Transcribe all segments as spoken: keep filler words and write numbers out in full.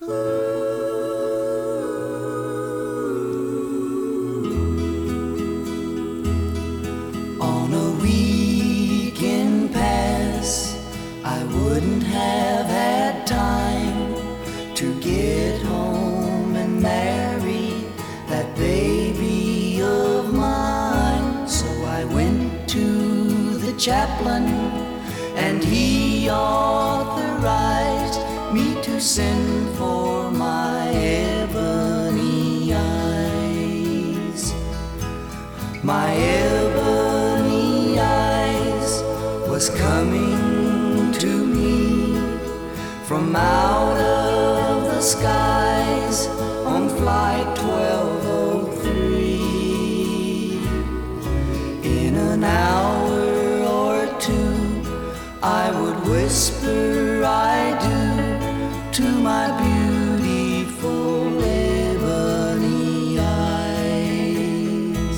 On a weekend pass, I wouldn't have had time to get home and marry that baby of mine. So I went to the chaplain and he authorized me to send for my ebony eyes. My ebony eyes was coming to me from out of the skies on flight twelve oh three. In an hour or two I would whisper I do to my beautiful ebony eyes.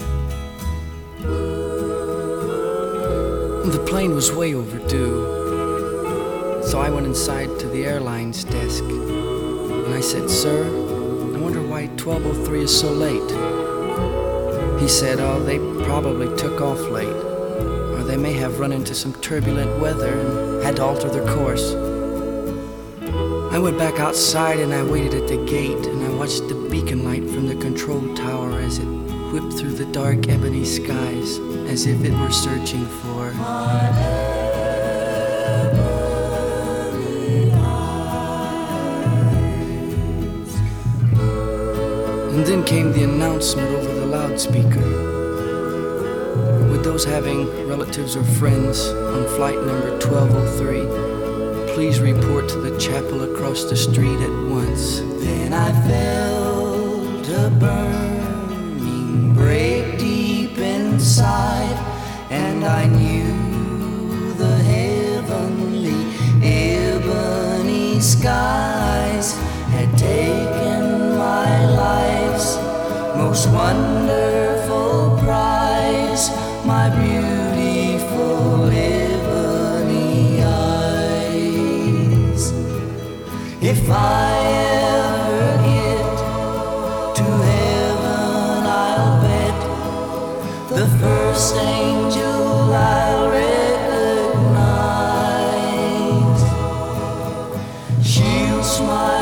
The plane was way overdue, so I went inside to the airline's desk and I said, "Sir, I wonder why twelve oh three is so late." He said, "Oh, they probably took off late, or they may have run into some turbulent weather and had to alter their course." I went back outside and I waited at the gate and I watched the beacon light from the control tower as it whipped through the dark ebony skies as if it were searching for And then came the announcement over the loudspeaker. With those having relatives or friends on flight number twelve oh three, please report to the chapel across the street at once. Then I felt a burning break deep inside, and I knew the heavenly ebony skies had taken my life's most wonderful prize, my beautiful ebony eyes. If I ever get to heaven, I'll bet the first angel I'll recognize, she'll smile